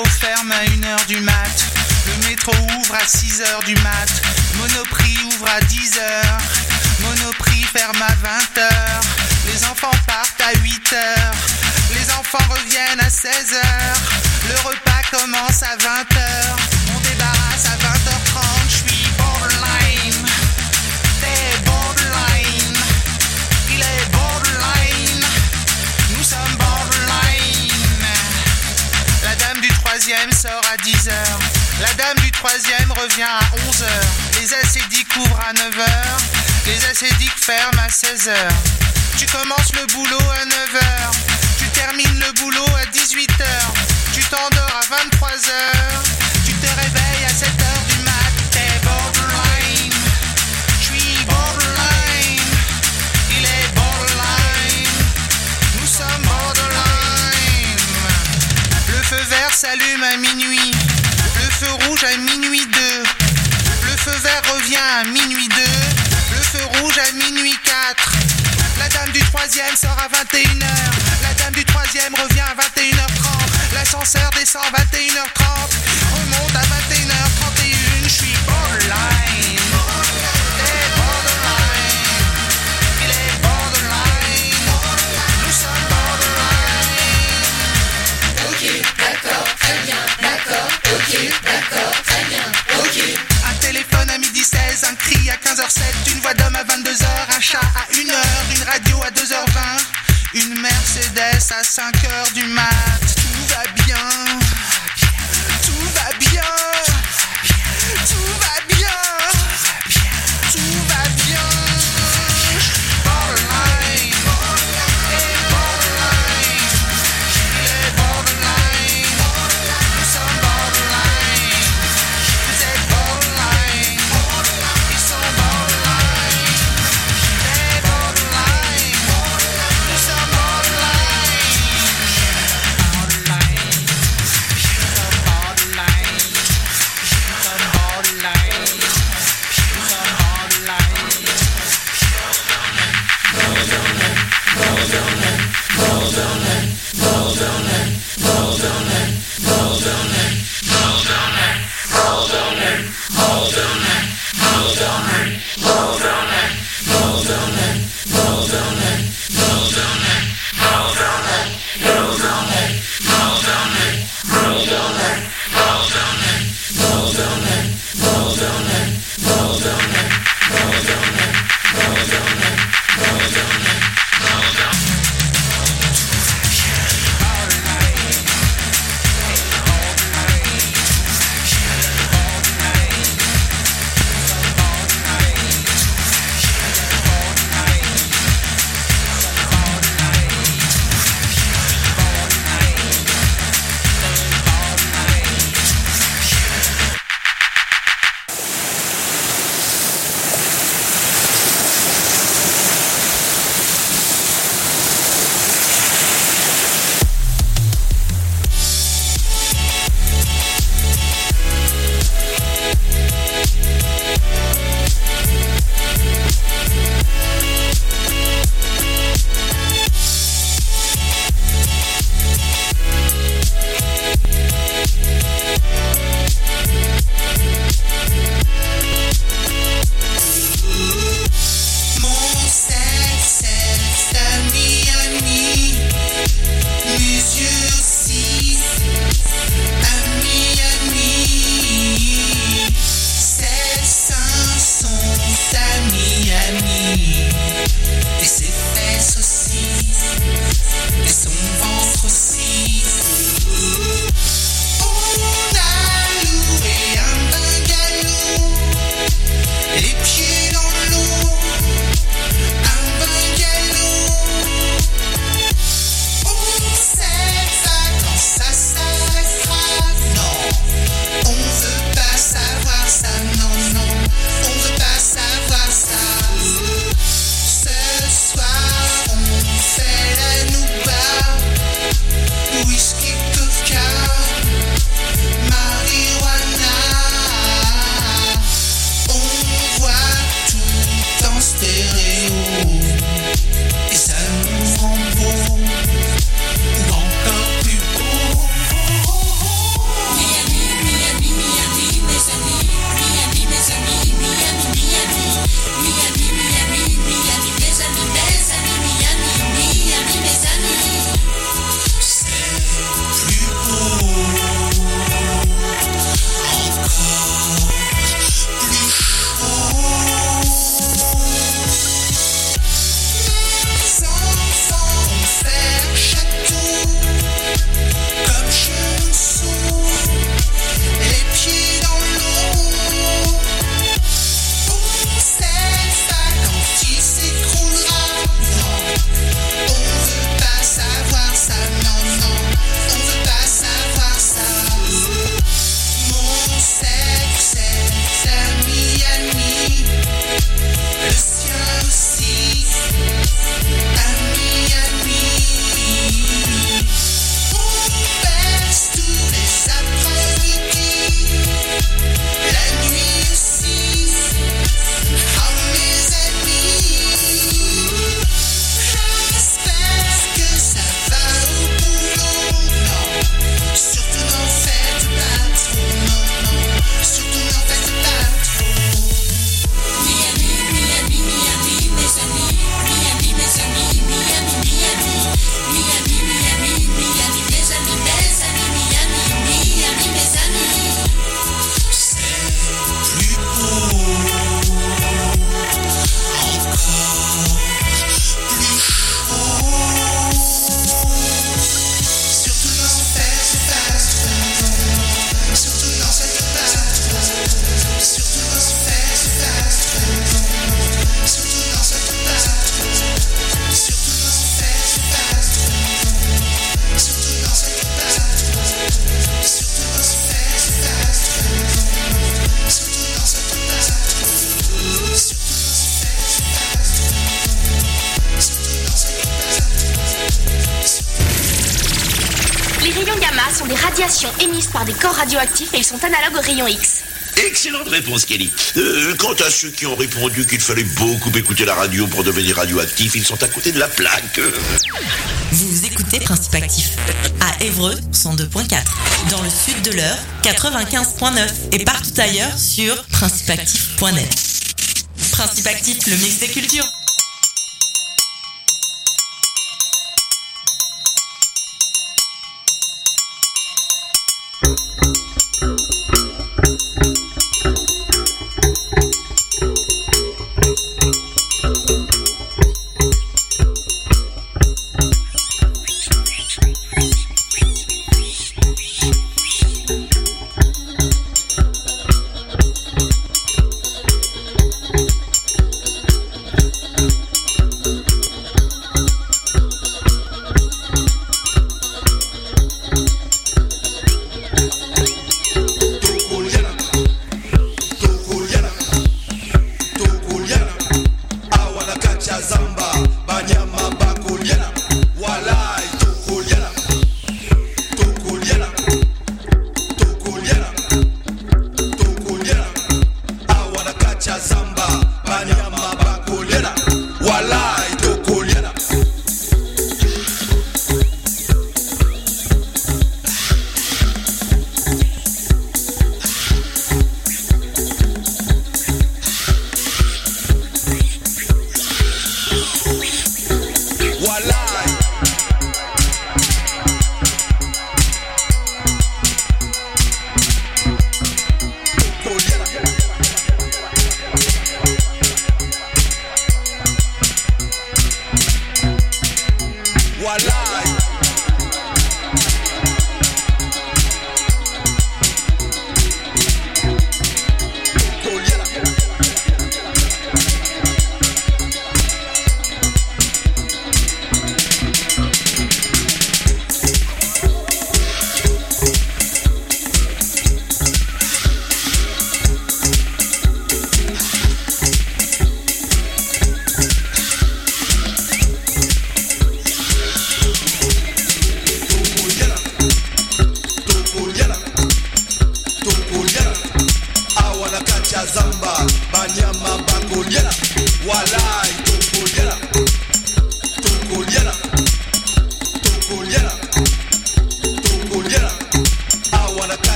métro ferme à 1h du mat. Le métro ouvre à 6h du mat. Monoprix ouvre à 10h. Monoprix ferme à 20h. Les enfants partent à 8h. Les enfants reviennent à 16h. Le repas commence à 20h. On débarrasse à 20h30. Je suis borderline. T'es borderline. Il est borderline. Nous sommes borderline. La dame du 3e sort à 10h. La dame du 3e revient à 11h. Les acédiques ouvrent à 9h. Les acédiques ferment à 16h. Tu commences le boulot à 9h. Tu termines le boulot à 18h. Tu t'endors à 23h. Tu te réveilles à 7h du mat. T'es borderline. Je suis borderline. Il est borderline. Nous sommes borderline. Le feu vert s'allume à minuit. Le feu rouge à minuit 2. Le feu vert revient à minuit 2. Le feu rouge à minuit 4. La dame du 3e sort à 21h. La dame du 3e revient à 21h30. L'ascenseur descend à 21h30. Remonte à 21h31. Je suis borderline. T'es borderline. Il est borderline. Nous sommes borderline. Ok, d'accord, très bien, d'accord. Ok, d'accord, très bien, ok. Un téléphone à 12h16, un cri à 15h07, une voix d'homme à 22h, un chat à 1h, une radio à 2h20, une Mercedes à 5h du mat. Tout va bien, tout va bien, tout va bien, tout va bien. Borderline, et borderline, il est borderline, nous sommes borderline, vous êtes borderline, ils sont borderline, t'es borderline, nous sommes borderline, borderline. sont des radiations émises par des corps radioactifs et ils sont analogues aux rayons X. Excellente réponse, Kelly. Quant à ceux qui ont répondu qu'il fallait beaucoup écouter la radio pour devenir radioactif, ils sont à côté de la plaque. Vous écoutez Principe Actif à Évreux 102.4, dans le sud de l'Eure 95.9 et partout ailleurs sur principeactif.net. Principe Actif, le mix des cultures.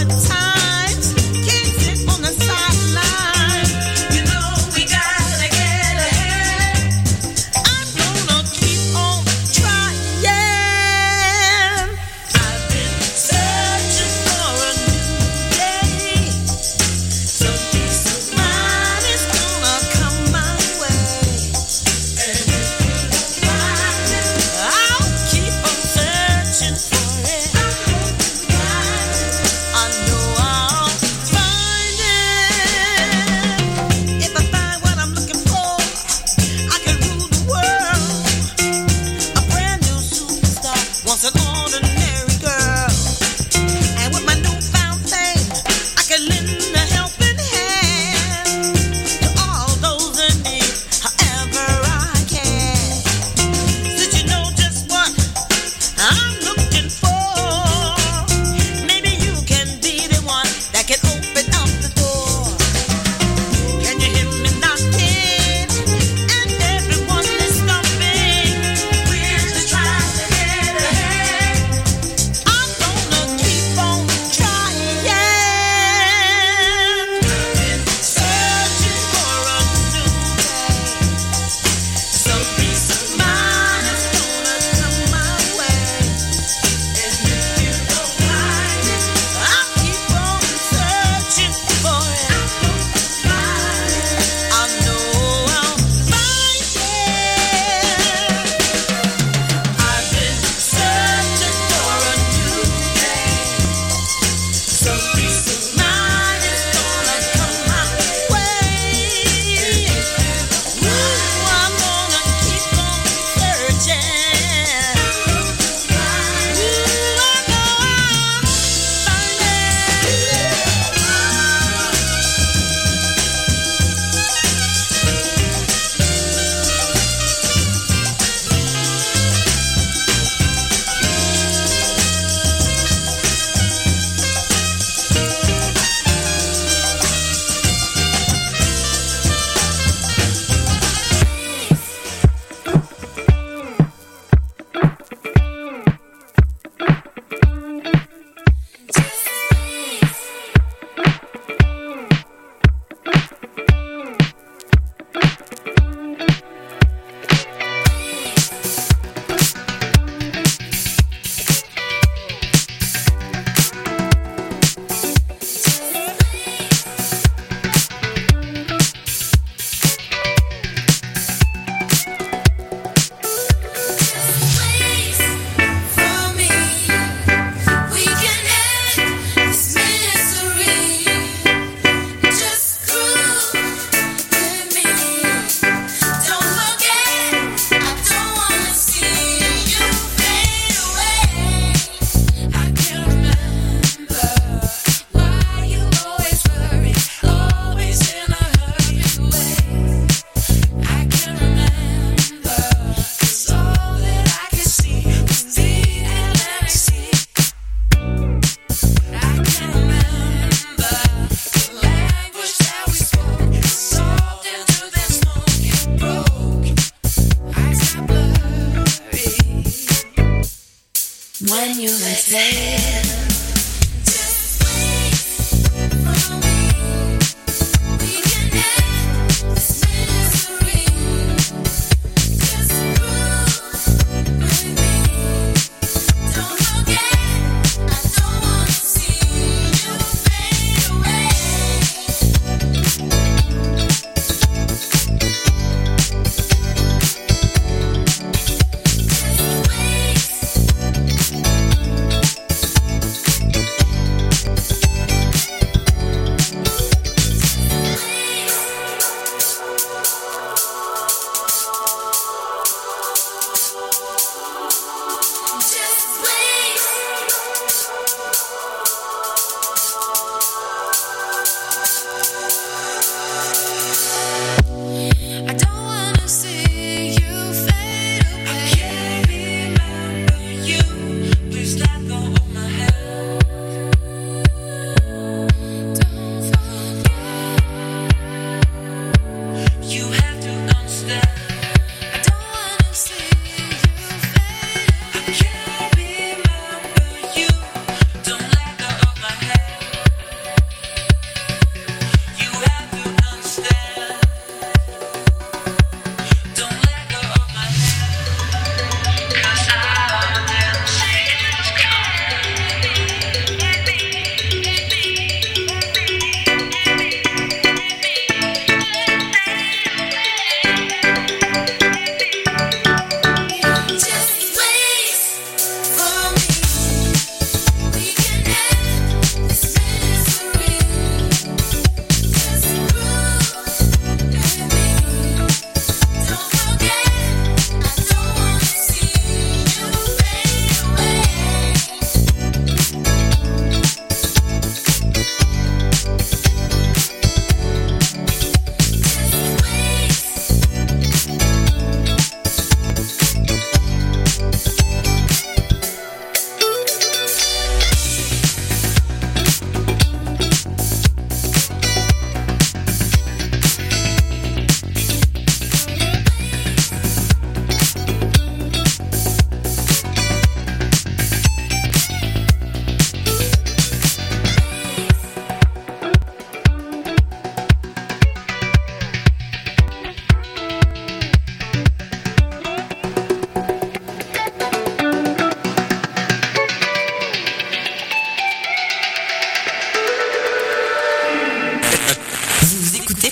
I know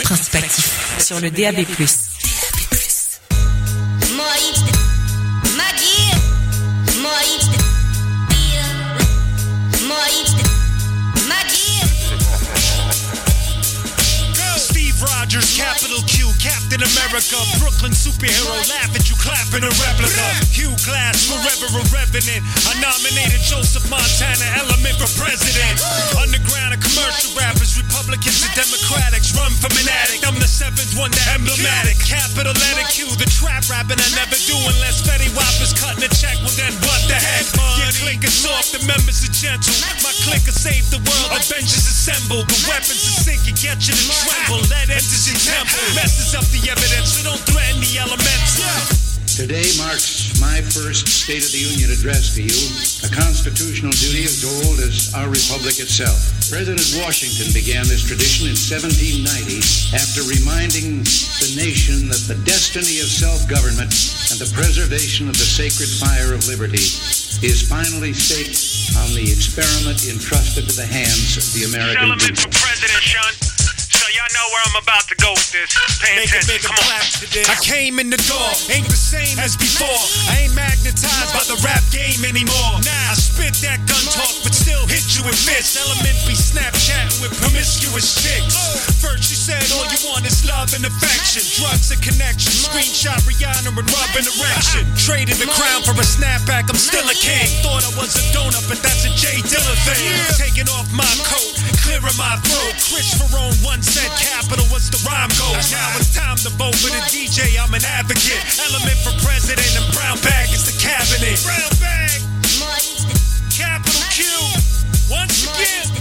Principe Actif sur le DAB+. Rogers, Capital Q, Captain America, Brooklyn superhero, laugh at you clapping a replica. Hugh Glass, forever a revenant. I nominated Joseph Montana, Element for president. Underground and commercial rappers, Republicans and Democrats run from an addict. I'm the seventh one, the emblematic. Capital letter Q, the trap rapping I never do unless Fetty Wap is cutting a check. Well then what the heck? Your clique is soft, the members are gentle. My clique will save the world, Avengers assemble. The weapons are sick, you get you to tremble. Let enters your temple, messes up the evidence, so don't threaten the elemental. Today marks my first State of the Union address to you, a constitutional duty as old as our republic itself. President Washington began this tradition in 1790 after reminding the nation that the destiny of self-government and the preservation of the sacred fire of liberty is finally staked on the experiment entrusted to the hands of the American people. For President, Sean. Y'all know where I'm about to go with this. Pay attention, come on. I came in the door, ain't the same as before. I ain't magnetized by the rap game anymore. Nah, I spit that gun talk, but still hit you with fists. Element be Snapchatting with promiscuous chicks. First you said all you want is love and affection, drugs and connection. Screenshot Rihanna and rub an erection. Traded the crown for a snapback, I'm still a king. Thought I was a donut, but that's a Jay Dilla thing. Taking off my coat, clearing my throat. Chris Ferrone once said capital was the rhyme goes. Now it's time to vote for the DJ, I'm an advocate. Element for president and brown bag is the cabinet. Brown bag, Capital Q, once again.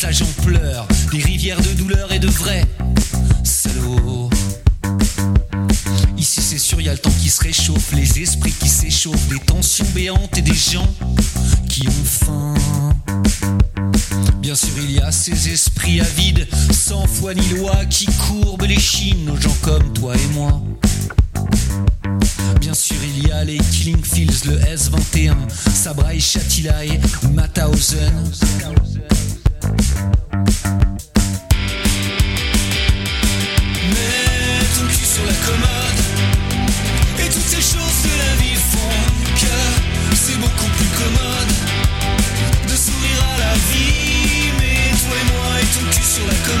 messages en pleurs, des rivières de douleur et de vrai salaud. Ici c'est sûr, y a le temps qui se réchauffe, les esprits qui s'échauffent, des tensions béantes et des gens qui ont faim. Bien sûr il y a ces esprits avides, sans foi ni loi, qui courbent les chines aux gens comme toi et moi. Bien sûr il y a les Killing Fields, le S-21, Sabra et Shatila et Mauthausen.